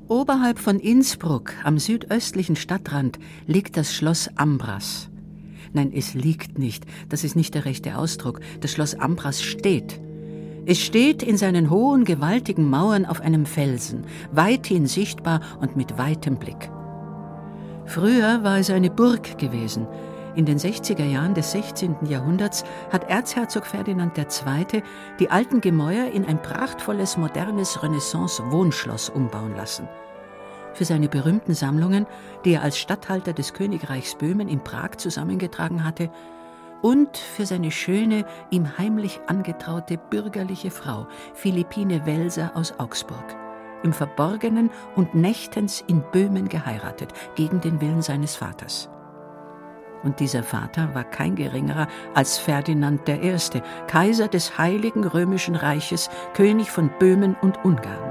Oberhalb von Innsbruck, am südöstlichen Stadtrand, liegt das Schloss Ambras. Nein, es liegt nicht, das ist nicht der rechte Ausdruck. Das Schloss Ambras steht. Es steht in seinen hohen, gewaltigen Mauern auf einem Felsen, weithin sichtbar und mit weitem Blick. Früher war es eine Burg gewesen. In den 60er Jahren des 16. Jahrhunderts hat Erzherzog Ferdinand II. Die alten Gemäuer in ein prachtvolles, modernes Renaissance-Wohnschloss umbauen lassen. Für seine berühmten Sammlungen, die er als Statthalter des Königreichs Böhmen in Prag zusammengetragen hatte, und für seine schöne, ihm heimlich angetraute bürgerliche Frau, Philippine Welser aus Augsburg, im Verborgenen und nächtens in Böhmen geheiratet, gegen den Willen seines Vaters. Und dieser Vater war kein geringerer als Ferdinand I., Kaiser des Heiligen Römischen Reiches, König von Böhmen und Ungarn.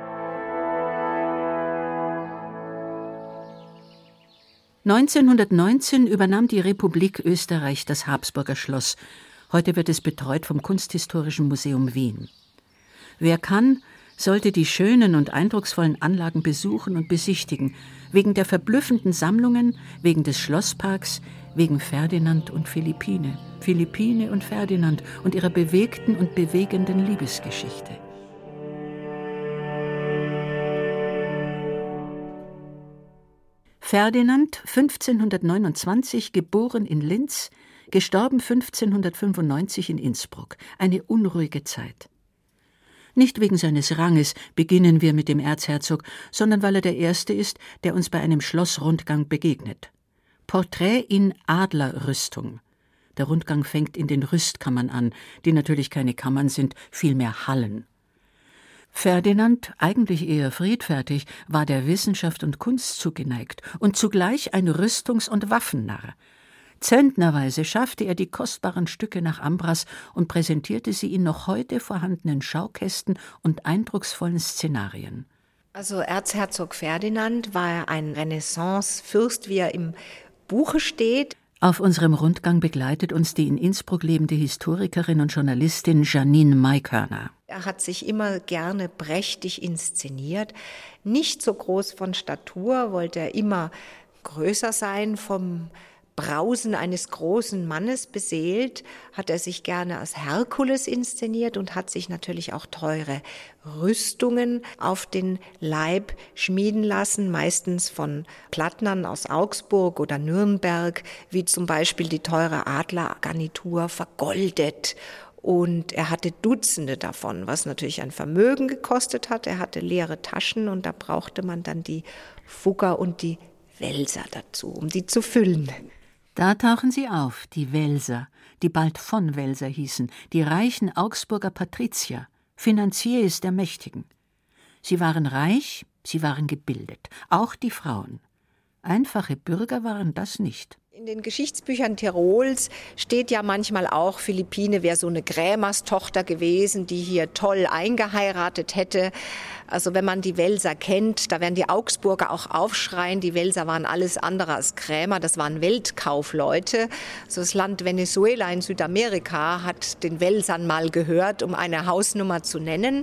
(1919) übernahm die Republik Österreich das Habsburger Schloss. Heute wird es betreut vom Kunsthistorischen Museum Wien. Wer kann, sollte die schönen und eindrucksvollen Anlagen besuchen und besichtigen, wegen der verblüffenden Sammlungen, wegen des Schlossparks, wegen Ferdinand und Philippine, Philippine und Ferdinand und ihrer bewegten und bewegenden Liebesgeschichte. Ferdinand, 1529, geboren in Linz, gestorben 1595 in Innsbruck. Eine unruhige Zeit. Nicht wegen seines Ranges beginnen wir mit dem Erzherzog, sondern weil er der Erste ist, der uns bei einem Schlossrundgang begegnet. Porträt in Adlerrüstung. Der Rundgang fängt in den Rüstkammern an, die natürlich keine Kammern sind, vielmehr Hallen. Ferdinand, eigentlich eher friedfertig, war der Wissenschaft und Kunst zugeneigt und zugleich ein Rüstungs- und Waffennarr. Zentnerweise schaffte er die kostbaren Stücke nach Ambras und präsentierte sie in noch heute vorhandenen Schaukästen und eindrucksvollen Szenarien. Also Erzherzog Ferdinand war ein Renaissance-Fürst, wie er im Buche steht. Auf unserem Rundgang begleitet uns die in Innsbruck lebende Historikerin und Journalistin Janine Maikörner. Er hat sich immer gerne prächtig inszeniert. Nicht so groß von Statur, wollte er immer größer sein, vom Brausen eines großen Mannes beseelt, hat er sich gerne als Herkules inszeniert und hat sich natürlich auch teure Rüstungen auf den Leib schmieden lassen, meistens von Plattnern aus Augsburg oder Nürnberg, wie zum Beispiel die teure Adlergarnitur vergoldet. Und er hatte Dutzende davon, was natürlich ein Vermögen gekostet hat. Er hatte leere Taschen und da brauchte man dann die Fugger und die Welser dazu, um die zu füllen. Da tauchen sie auf, die Welser, die bald von Welser hießen, die reichen Augsburger Patrizier, Finanziers der Mächtigen. Sie waren reich, sie waren gebildet, auch die Frauen. Einfache Bürger waren das nicht. In den Geschichtsbüchern Tirols steht ja manchmal auch, Philippine wäre so eine Krämerstochter gewesen, die hier toll eingeheiratet hätte. Also wenn man die Welser kennt, da werden die Augsburger auch aufschreien. Die Welser waren alles andere als Krämer, das waren Weltkaufleute. Also das Land Venezuela in Südamerika hat den Welsern mal gehört, um eine Hausnummer zu nennen.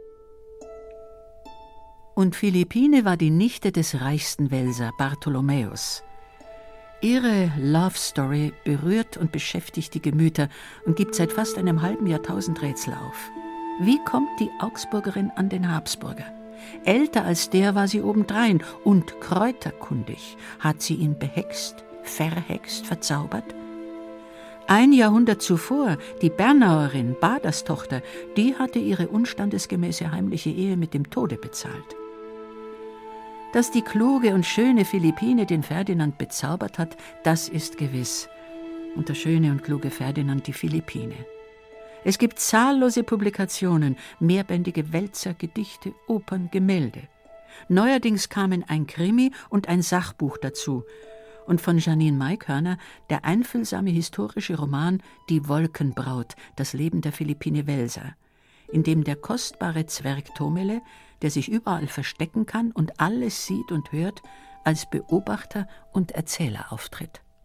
Und Philippine war die Nichte des reichsten Welser, Bartholomäus. Ihre Love Story berührt und beschäftigt die Gemüter und gibt seit fast einem halben Jahrtausend Rätsel auf. Wie kommt die Augsburgerin an den Habsburger? Älter als der war sie obendrein und kräuterkundig. Hat sie ihn behext, verhext, verzaubert? Ein Jahrhundert zuvor, die Bernauerin, Baders Tochter, die hatte ihre unstandesgemäße heimliche Ehe mit dem Tode bezahlt. Dass die kluge und schöne Philippine den Ferdinand bezaubert hat, das ist gewiss. Und der schöne und kluge Ferdinand die Philippine. Es gibt zahllose Publikationen, mehrbändige Wälzer, Gedichte, Opern, Gemälde. Neuerdings kamen ein Krimi und ein Sachbuch dazu. Und von Janine Maikörner der einfühlsame historische Roman »Die Wolkenbraut, das Leben der Philippine Welser«, in dem der kostbare Zwerg Tomele, der sich überall verstecken kann und alles sieht und hört, als Beobachter und Erzähler auftritt.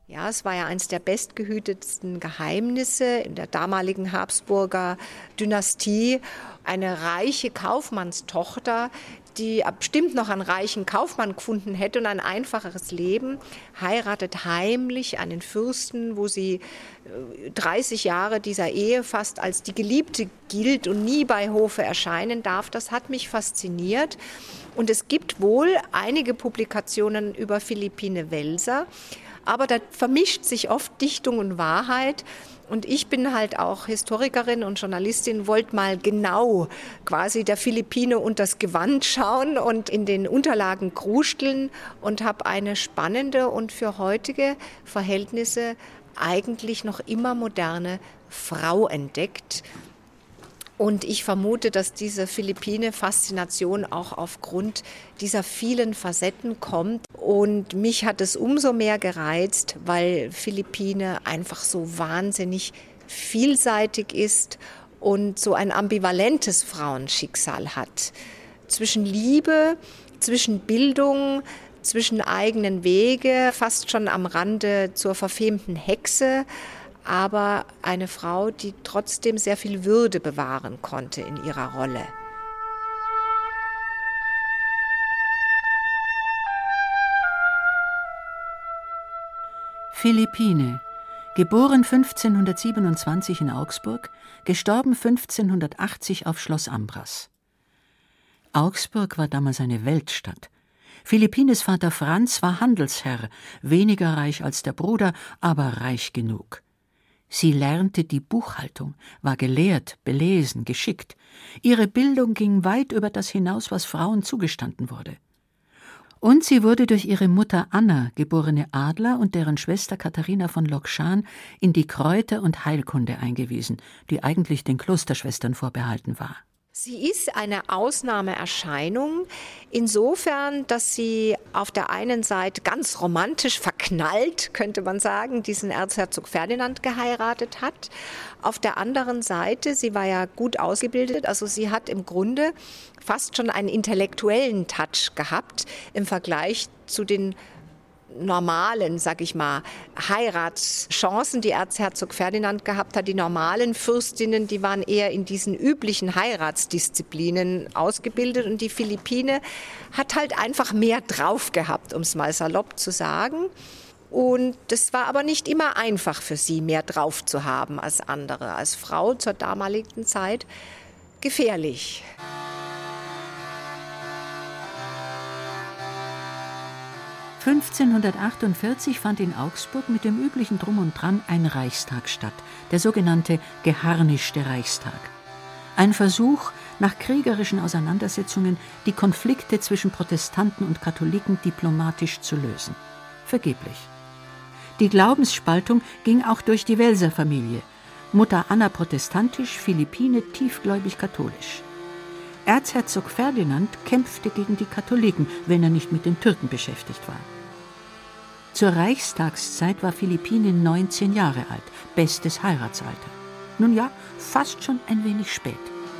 Ja, es war ja eines der bestgehütetsten Geheimnisse in der damaligen Habsburger Dynastie. Eine reiche Kaufmannstochter, die bestimmt noch einen reichen Kaufmann gefunden hätte und ein einfacheres Leben, heiratet heimlich einen Fürsten, wo sie 30 Jahre dieser Ehe fast als die Geliebte gilt und nie bei Hofe erscheinen darf. Das hat mich fasziniert. Und es gibt wohl einige Publikationen über Philippine Welser, aber da vermischt sich oft Dichtung und Wahrheit. Und ich bin halt auch Historikerin und Journalistin, wollte mal genau quasi der Philippine unters Gewand schauen und in den Unterlagen krusteln und habe eine spannende und für heutige Verhältnisse eigentlich noch immer moderne Frau entdeckt. Und ich vermute, dass diese Philippine-Faszination auch aufgrund dieser vielen Facetten kommt. Und mich hat es umso mehr gereizt, weil Philippine einfach so wahnsinnig vielseitig ist und so ein ambivalentes Frauenschicksal hat. Zwischen Liebe, zwischen Bildung, zwischen eigenen Wege, fast schon am Rande zur verfemten Hexe, aber eine Frau, die trotzdem sehr viel Würde bewahren konnte in ihrer Rolle. Philippine, geboren 1527 in Augsburg, gestorben 1580 auf Schloss Ambras. Augsburg war damals eine Weltstadt. Philippines Vater Franz war Handelsherr, weniger reich als der Bruder, aber reich genug. Sie lernte die Buchhaltung, war gelehrt, belesen, geschickt. Ihre Bildung ging weit über das hinaus, was Frauen zugestanden wurde. Und sie wurde durch ihre Mutter Anna, geborene Adler, und deren Schwester Katharina von Lokschan in die Kräuter- und Heilkunde eingewiesen, die eigentlich den Klosterschwestern vorbehalten war. Sie ist eine Ausnahmeerscheinung insofern, dass sie auf der einen Seite ganz romantisch verknallt, könnte man sagen, diesen Erzherzog Ferdinand geheiratet hat. Auf der anderen Seite, sie war ja gut ausgebildet, also sie hat im Grunde fast schon einen intellektuellen Touch gehabt im Vergleich zu den normalen, sag ich mal, Heiratschancen, die Erzherzog Ferdinand gehabt hat. Die normalen Fürstinnen, die waren eher in diesen üblichen Heiratsdisziplinen ausgebildet und die Philippine hat halt einfach mehr drauf gehabt, um es mal salopp zu sagen. Und das war aber nicht immer einfach für sie, mehr drauf zu haben als andere. Als Frau zur damaligen Zeit gefährlich. (1548) fand in Augsburg mit dem üblichen Drum und Dran ein Reichstag statt, der sogenannte geharnischte Reichstag. Ein Versuch, nach kriegerischen Auseinandersetzungen die Konflikte zwischen Protestanten und Katholiken diplomatisch zu lösen. Vergeblich. Die Glaubensspaltung ging auch durch die Welser Familie. Mutter Anna protestantisch, Philippine tiefgläubig katholisch. Erzherzog Ferdinand kämpfte gegen die Katholiken, wenn er nicht mit den Türken beschäftigt war. Zur Reichstagszeit war Philippine 19 Jahre alt, bestes Heiratsalter. Nun ja, fast schon ein wenig spät.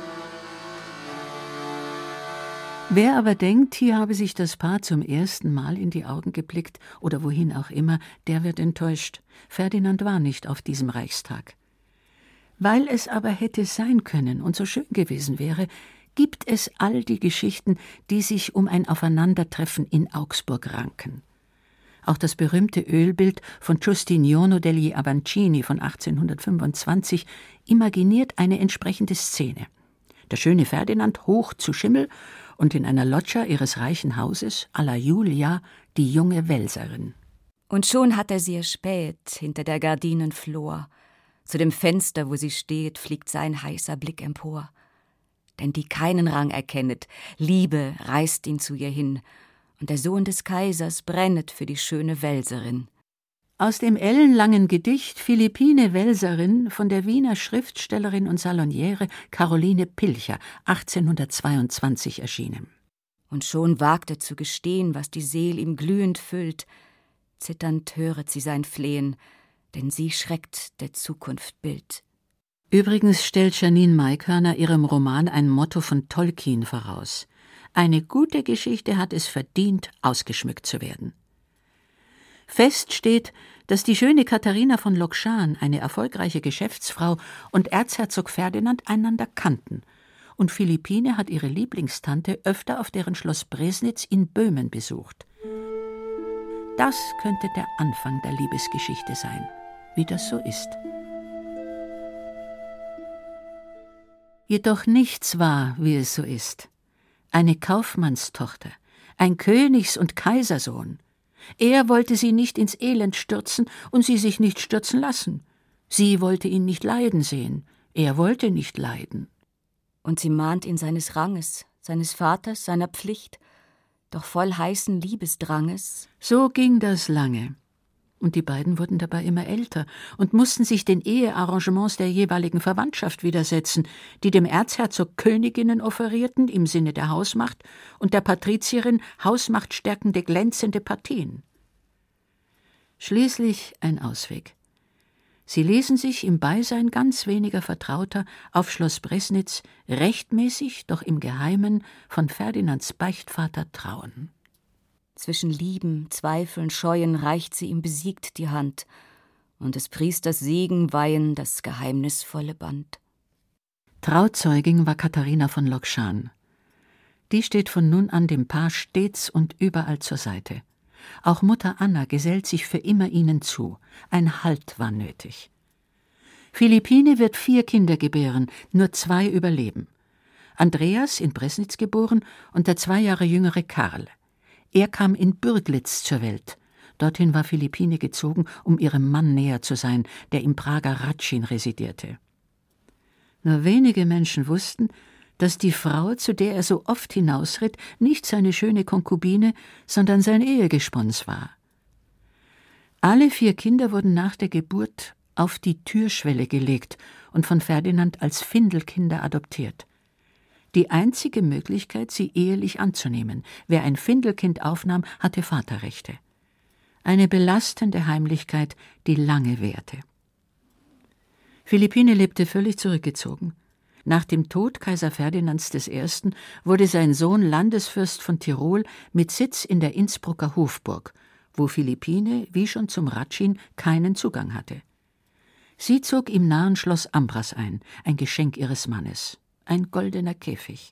Wer aber denkt, hier habe sich das Paar zum ersten Mal in die Augen geblickt oder wohin auch immer, der wird enttäuscht. Ferdinand war nicht auf diesem Reichstag. Weil es aber hätte sein können und so schön gewesen wäre, gibt es all die Geschichten, die sich um ein Aufeinandertreffen in Augsburg ranken. Auch das berühmte Ölbild von Giustiniano degli Avancini von 1825 imaginiert eine entsprechende Szene. Der schöne Ferdinand hoch zu Schimmel und in einer Loggia ihres reichen Hauses alla Julia die junge Welserin. Und schon hat er sie erspäht hinter der Gardinen Flor. Zu dem Fenster, wo sie steht, fliegt sein heißer Blick empor. Denn die keinen Rang erkennet, Liebe reißt ihn zu ihr hin, und der Sohn des Kaisers brennet für die schöne Welserin. Aus dem ellenlangen Gedicht Philippine Welserin von der Wiener Schriftstellerin und Saloniere Caroline Pilcher, 1822 erschienen. Und schon wagt er zu gestehen, was die Seel ihm glühend füllt. Zitternd höret sie sein Flehen, denn sie schreckt der Zukunft Bild. Übrigens stellt Janine Maikörner ihrem Roman ein Motto von Tolkien voraus. Eine gute Geschichte hat es verdient, ausgeschmückt zu werden. Fest steht, dass die schöne Katharina von Lokschan, eine erfolgreiche Geschäftsfrau, und Erzherzog Ferdinand einander kannten. Und Philippine hat ihre Lieblingstante öfter auf deren Schloss Bresnitz in Böhmen besucht. Das könnte der Anfang der Liebesgeschichte sein, wie das so ist. Jedoch nichts war, wie es so ist. Eine Kaufmannstochter, ein Königs- und Kaisersohn. Er wollte sie nicht ins Elend stürzen und sie sich nicht stürzen lassen. Sie wollte ihn nicht leiden sehen, er wollte nicht leiden. Und sie mahnt ihn seines Ranges, seines Vaters, seiner Pflicht, doch voll heißen Liebesdranges. So ging das lange. Und die beiden wurden dabei immer älter und mussten sich den Ehearrangements der jeweiligen Verwandtschaft widersetzen, die dem Erzherzog Königinnen offerierten im Sinne der Hausmacht und der Patrizierin hausmachtstärkende, glänzende Partien. Schließlich ein Ausweg. Sie ließen sich im Beisein ganz weniger Vertrauter auf Schloss Bresnitz rechtmäßig, doch im Geheimen von Ferdinands Beichtvater trauen. Zwischen Lieben, Zweifeln, Scheuen reicht sie ihm besiegt die Hand, und des Priesters Segen weihen das geheimnisvolle Band. Trauzeugin war Katharina von Lokschan. Die steht von nun an dem Paar stets und überall zur Seite. Auch Mutter Anna gesellt sich für immer ihnen zu. Ein Halt war nötig. Philippine wird 4 Kinder gebären, nur 2 überleben. Andreas, in Bresnitz geboren, und der 2 Jahre jüngere Karl. Er kam in Bürglitz zur Welt. Dorthin war Philippine gezogen, um ihrem Mann näher zu sein, der im Prager Ratschin residierte. Nur wenige Menschen wussten, dass die Frau, zu der er so oft hinausritt, nicht seine schöne Konkubine, sondern sein Ehegespons war. Alle 4 Kinder wurden nach der Geburt auf die Türschwelle gelegt und von Ferdinand als Findelkinder adoptiert. Die einzige Möglichkeit, sie ehelich anzunehmen. Wer ein Findelkind aufnahm, hatte Vaterrechte. Eine belastende Heimlichkeit, die lange währte. Philippine lebte völlig zurückgezogen. Nach dem Tod Kaiser Ferdinands I. wurde sein Sohn Landesfürst von Tirol mit Sitz in der Innsbrucker Hofburg, wo Philippine, wie schon zum Ratschin, keinen Zugang hatte. Sie zog im nahen Schloss Ambras ein Geschenk ihres Mannes. Ein goldener Käfig.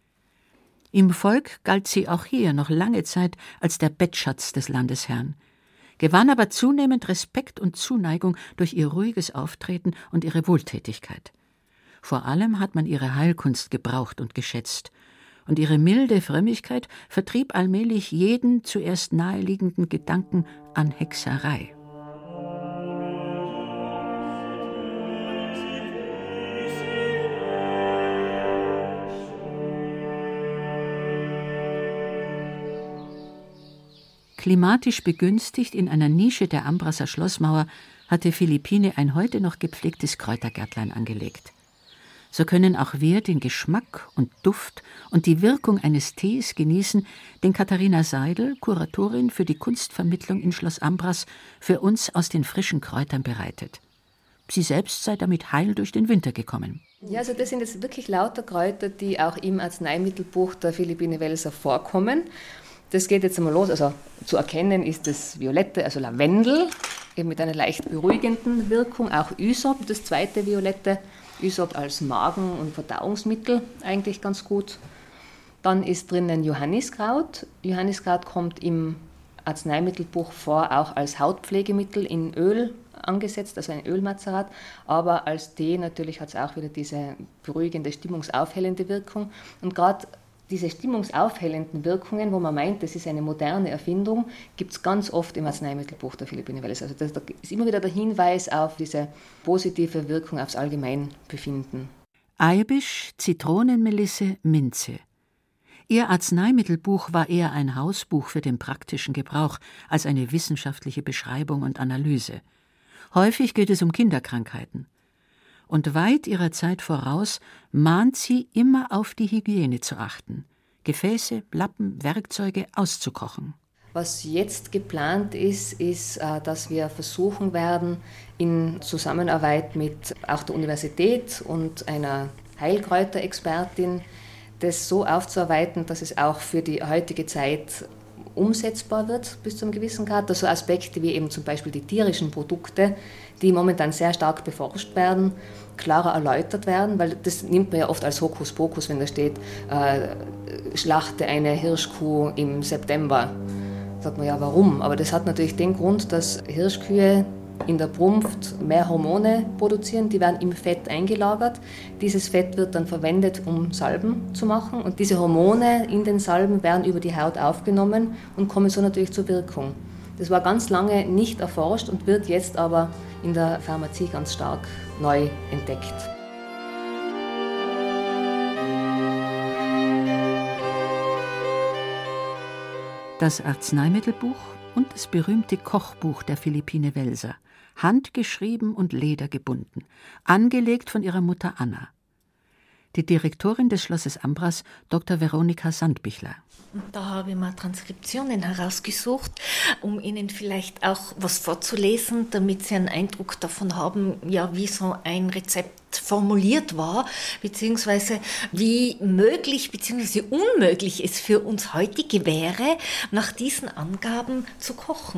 Im Volk galt sie auch hier noch lange Zeit als der Bettschatz des Landesherrn, gewann aber zunehmend Respekt und Zuneigung durch ihr ruhiges Auftreten und ihre Wohltätigkeit. Vor allem hat man ihre Heilkunst gebraucht und geschätzt, und ihre milde Frömmigkeit vertrieb allmählich jeden zuerst naheliegenden Gedanken an Hexerei. Klimatisch begünstigt in einer Nische der Ambraser Schlossmauer hatte Philippine ein heute noch gepflegtes Kräutergärtlein angelegt. So können auch wir den Geschmack und Duft und die Wirkung eines Tees genießen, den Katharina Seidel, Kuratorin für die Kunstvermittlung in Schloss Ambras, für uns aus den frischen Kräutern bereitet. Sie selbst sei damit heil durch den Winter gekommen. Ja, also das sind jetzt wirklich lauter Kräuter, die auch im Arzneimittelbuch der Philippine Welser vorkommen. Das geht jetzt einmal los. Also zu erkennen ist das Violette, also Lavendel, eben mit einer leicht beruhigenden Wirkung. Auch Ysop, das zweite Violette. Ysop als Magen- und Verdauungsmittel eigentlich ganz gut. Dann ist drinnen Johanniskraut. Johanniskraut kommt im Arzneimittelbuch vor, auch als Hautpflegemittel in Öl angesetzt, also ein Ölmazerat. Aber als Tee natürlich hat es auch wieder diese beruhigende, stimmungsaufhellende Wirkung. Und gerade diese stimmungsaufhellenden Wirkungen, wo man meint, das ist eine moderne Erfindung, gibt es ganz oft im Arzneimittelbuch der Philippine Welser. Also da ist immer wieder der Hinweis auf diese positive Wirkung aufs Allgemeinbefinden. Eibisch, Zitronenmelisse, Minze. Ihr Arzneimittelbuch war eher ein Hausbuch für den praktischen Gebrauch als eine wissenschaftliche Beschreibung und Analyse. Häufig geht es um Kinderkrankheiten. Und weit ihrer Zeit voraus mahnt sie immer auf die Hygiene zu achten, Gefäße, Lappen, Werkzeuge auszukochen. Was jetzt geplant ist, dass wir versuchen werden, in Zusammenarbeit mit auch der Universität und einer Heilkräuterexpertin, das so aufzuarbeiten, dass es auch für die heutige Zeit umsetzbar wird bis zu einem gewissen Grad. Also Aspekte wie eben zum Beispiel die tierischen Produkte, die momentan sehr stark beforscht werden, klarer erläutert werden, weil das nimmt man ja oft als Hokuspokus, wenn da steht, schlachte eine Hirschkuh im September. Sagt man ja, warum? Aber das hat natürlich den Grund, dass Hirschkühe in der Brunft mehr Hormone produzieren, die werden im Fett eingelagert. Dieses Fett wird dann verwendet, um Salben zu machen und diese Hormone in den Salben werden über die Haut aufgenommen und kommen so natürlich zur Wirkung. Das war ganz lange nicht erforscht und wird jetzt aber in der Pharmazie ganz stark neu entdeckt. Das Arzneimittelbuch und das berühmte Kochbuch der Philippine Welser, handgeschrieben und ledergebunden, angelegt von ihrer Mutter Anna. Die Direktorin des Schlosses Ambras, Dr. Veronika Sandbichler. Da habe ich mal Transkriptionen herausgesucht, um Ihnen vielleicht auch was vorzulesen, damit Sie einen Eindruck davon haben, ja, wie so ein Rezept formuliert war, beziehungsweise wie möglich beziehungsweise unmöglich es für uns heutige wäre, nach diesen Angaben zu kochen.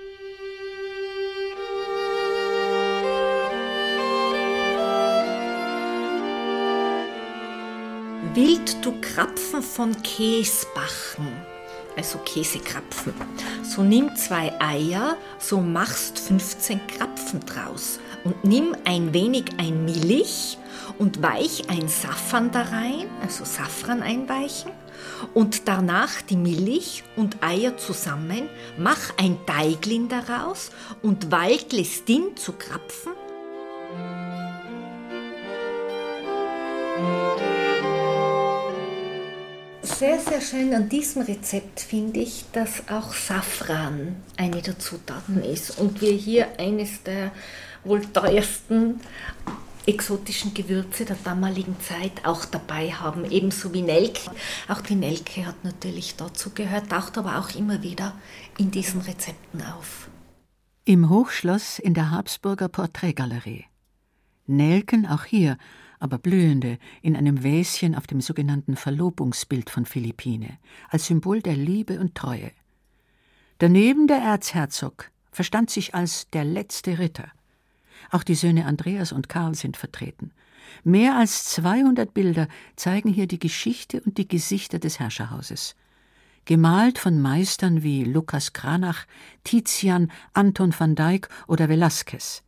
Willst du Krapfen von Käse backen, also Käsekrapfen, so nimm 2 Eier, so machst 15 Krapfen draus und nimm ein wenig ein Milch und weich ein Safran da rein, also Safran einweichen und danach die Milch und Eier zusammen, mach ein Teiglin daraus und waltle es din zu Krapfen. Sehr, sehr schön an diesem Rezept finde ich, dass auch Safran eine der Zutaten ist und wir hier eines der wohl teuersten exotischen Gewürze der damaligen Zeit auch dabei haben, ebenso wie Nelke. Auch die Nelke hat natürlich dazu gehört, taucht aber auch immer wieder in diesen Rezepten auf. Im Hochschloss in der Habsburger Porträtgalerie. Nelken auch hier, aber blühende, in einem Väschen auf dem sogenannten Verlobungsbild von Philippine, als Symbol der Liebe und Treue. Daneben der Erzherzog, verstand sich als der letzte Ritter. Auch die Söhne Andreas und Karl sind vertreten. Mehr als 200 Bilder zeigen hier die Geschichte und die Gesichter des Herrscherhauses. Gemalt von Meistern wie Lucas Cranach, Tizian, Anton van Dyck oder Velázquez.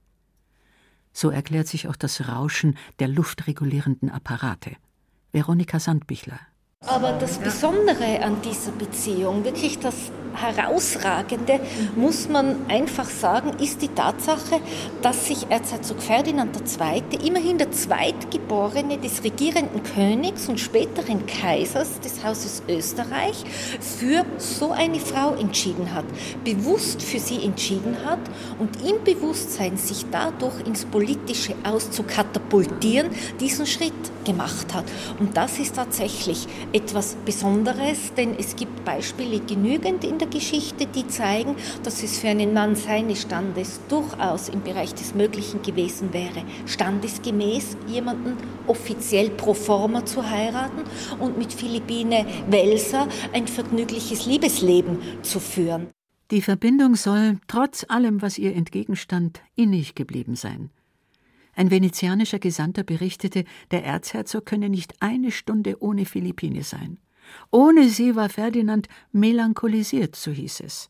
So erklärt sich auch das Rauschen der luftregulierenden Apparate. Veronika Sandbichler. Aber das Besondere an dieser Beziehung, wirklich das Herausragende, muss man einfach sagen, ist die Tatsache, dass sich Erzherzog Ferdinand II., immerhin der Zweitgeborene des regierenden Königs und späteren Kaisers des Hauses Österreich, für so eine Frau entschieden hat, bewusst für sie entschieden hat und im Bewusstsein, sich dadurch ins Politische auszukatapultieren, diesen Schritt gemacht hat. Und das ist tatsächlich etwas Besonderes, denn es gibt Beispiele genügend in der Geschichte, die zeigen, dass es für einen Mann seines Standes durchaus im Bereich des Möglichen gewesen wäre, standesgemäß jemanden offiziell pro forma zu heiraten und mit Philippine Welser ein vergnügliches Liebesleben zu führen. Die Verbindung soll, trotz allem, was ihr entgegenstand, innig geblieben sein. Ein venezianischer Gesandter berichtete, der Erzherzog könne nicht eine Stunde ohne Philippine sein. Ohne sie war Ferdinand melancholisiert, so hieß es.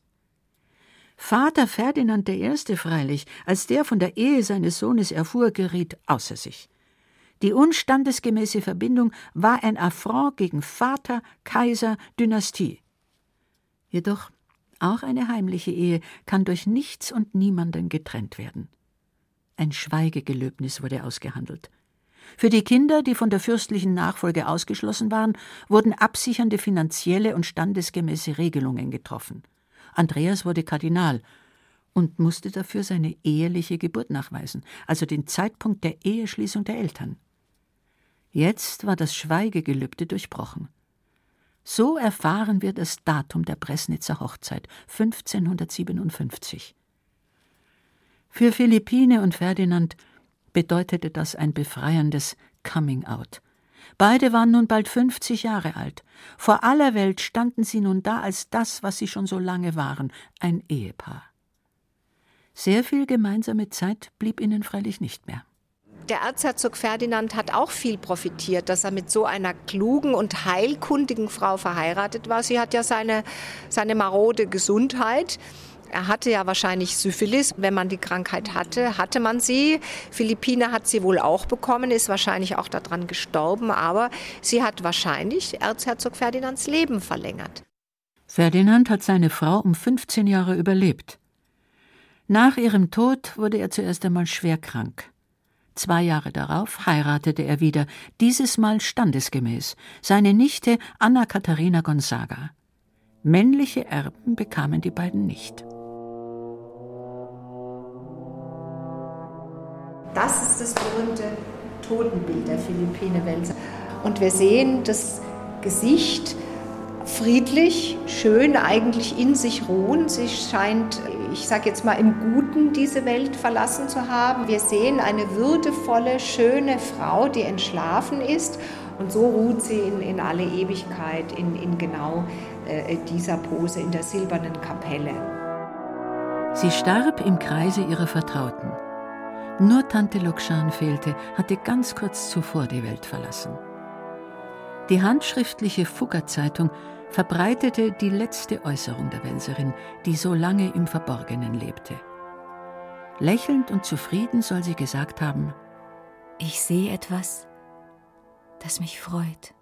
Vater Ferdinand I. freilich, als der von der Ehe seines Sohnes erfuhr, geriet außer sich. Die unstandesgemäße Verbindung war ein Affront gegen Vater, Kaiser, Dynastie. Jedoch auch eine heimliche Ehe kann durch nichts und niemanden getrennt werden. Ein Schweigegelöbnis wurde ausgehandelt. Für die Kinder, die von der fürstlichen Nachfolge ausgeschlossen waren, wurden absichernde finanzielle und standesgemäße Regelungen getroffen. Andreas wurde Kardinal und musste dafür seine eheliche Geburt nachweisen, also den Zeitpunkt der Eheschließung der Eltern. Jetzt war das Schweigegelübde durchbrochen. So erfahren wir das Datum der Bresnitzer Hochzeit, 1557. Für Philippine und Ferdinand bedeutete das ein befreiendes Coming-out. Beide waren nun bald 50 Jahre alt. Vor aller Welt standen sie nun da als das, was sie schon so lange waren, ein Ehepaar. Sehr viel gemeinsame Zeit blieb ihnen freilich nicht mehr. Der Erzherzog Ferdinand hat auch viel profitiert, dass er mit so einer klugen und heilkundigen Frau verheiratet war. Sie hat ja seine marode Gesundheit. Er hatte ja wahrscheinlich Syphilis. Wenn man die Krankheit hatte, hatte man sie. Philippine hat sie wohl auch bekommen, ist wahrscheinlich auch daran gestorben. Aber sie hat wahrscheinlich Erzherzog Ferdinands Leben verlängert. Ferdinand hat seine Frau um 15 Jahre überlebt. Nach ihrem Tod wurde er zuerst einmal schwer krank. 2 Jahre darauf heiratete er wieder, dieses Mal standesgemäß, seine Nichte Anna Katharina Gonzaga. Männliche Erben bekamen die beiden nicht. Das ist das berühmte Totenbild der Philippine Welser. Und wir sehen das Gesicht friedlich, schön, eigentlich in sich ruhen. Sie scheint, ich sage jetzt mal, im Guten diese Welt verlassen zu haben. Wir sehen eine würdevolle, schöne Frau, die entschlafen ist. Und so ruht sie in alle Ewigkeit in genau dieser Pose, in der silbernen Kapelle. Sie starb im Kreise ihrer Vertrauten. Nur Tante Lokschan fehlte, hatte ganz kurz zuvor die Welt verlassen. Die handschriftliche Fugger-Zeitung verbreitete die letzte Äußerung der Welserin, die so lange im Verborgenen lebte. Lächelnd und zufrieden soll sie gesagt haben: Ich sehe etwas, das mich freut.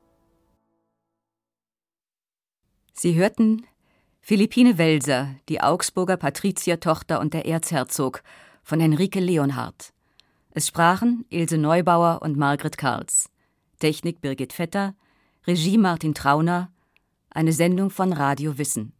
Sie hörten Philippine Welser, die Augsburger Patriziertochter und der Erzherzog, von Henrike Leonhardt. Es sprachen Ilse Neubauer und Margret Karls. Technik Birgit Vetter, Regie Martin Trauner, eine Sendung von Radio Wissen.